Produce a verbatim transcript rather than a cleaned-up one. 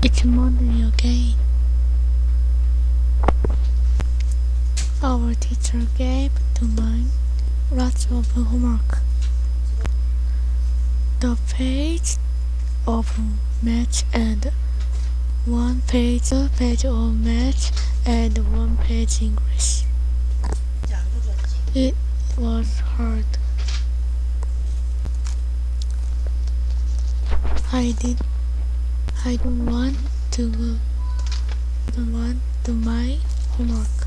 It's Monday again. Our teacher gave to mine lots of homework. The page of math and one page, a page of math and one page English. It was hard. I did. I don't want to. Don't want to my homework.